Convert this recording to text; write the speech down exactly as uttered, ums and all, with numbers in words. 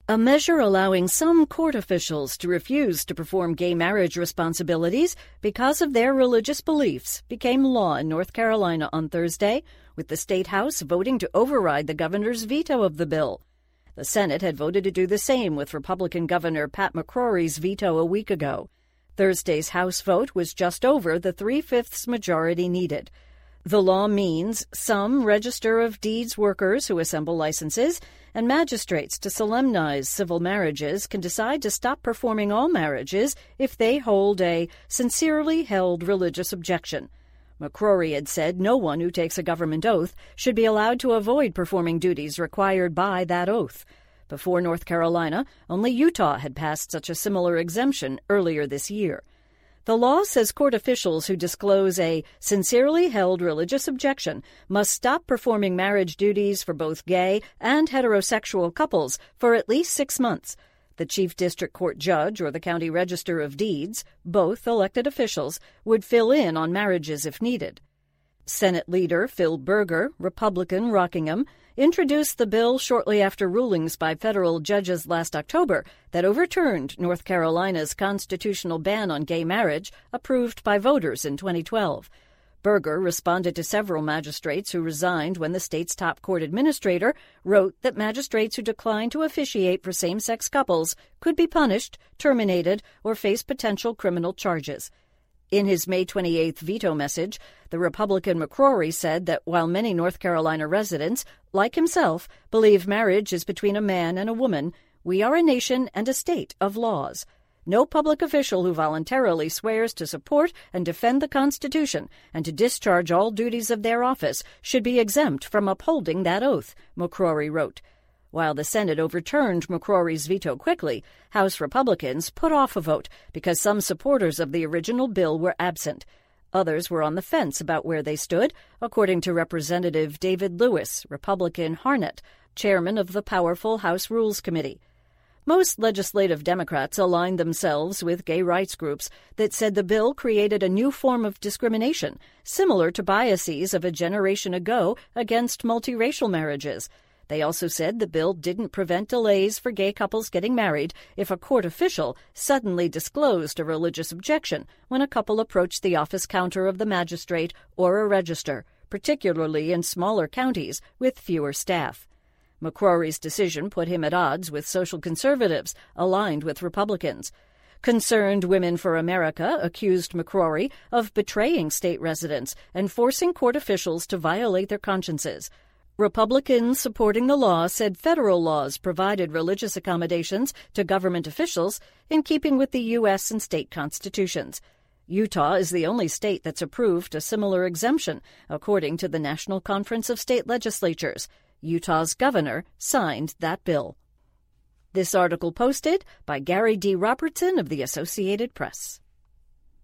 A measure allowing some court officials to refuse to perform gay marriage responsibilities because of their religious beliefs became law in North Carolina on Thursday, with the state house voting to override the governor's veto of the bill. The Senate had voted to do the same with Republican Governor Pat McCrory's veto a week ago. Thursday's House vote was just over the three-fifths majority needed. The law means some Register of Deeds workers who assemble licenses and magistrates to solemnize civil marriages can decide to stop performing all marriages if they hold a sincerely held religious objection. McCrory had said no one who takes a government oath should be allowed to avoid performing duties required by that oath. Before North Carolina, only Utah had passed such a similar exemption earlier this year. The law says court officials who disclose a sincerely held religious objection must stop performing marriage duties for both gay and heterosexual couples for at least six months. The chief district court judge or the county register of deeds, both elected officials, would fill in on marriages if needed. Senate leader Phil Berger, Republican, Rockingham, introduced the bill shortly after rulings by federal judges last October that overturned North Carolina's constitutional ban on gay marriage approved by voters in twenty twelve. Berger responded to several magistrates who resigned when the state's top court administrator wrote that magistrates who declined to officiate for same-sex couples could be punished, terminated, or face potential criminal charges. In his May twenty-eighth veto message, the Republican McCrory said that while many North Carolina residents, like himself, believe marriage is between a man and a woman, we are a nation and a state of laws. No public official who voluntarily swears to support and defend the Constitution and to discharge all duties of their office should be exempt from upholding that oath, McCrory wrote. While the Senate overturned McCrory's veto quickly, House Republicans put off a vote because some supporters of the original bill were absent. Others were on the fence about where they stood, according to Representative David Lewis, Republican Harnett, chairman of the powerful House Rules Committee. Most legislative Democrats aligned themselves with gay rights groups that said the bill created a new form of discrimination, similar to biases of a generation ago against multiracial marriages. They also said the bill didn't prevent delays for gay couples getting married if a court official suddenly disclosed a religious objection when a couple approached the office counter of the magistrate or a register, particularly in smaller counties with fewer staff. McCrory's decision put him at odds with social conservatives aligned with Republicans. Concerned Women for America accused McCrory of betraying state residents and forcing court officials to violate their consciences. Republicans supporting the law said federal laws provided religious accommodations to government officials in keeping with the U S and state constitutions. Utah is the only state that's approved a similar exemption, according to the National Conference of State Legislatures. Utah's governor signed that bill. This article posted by Gary D. Robertson of the Associated Press.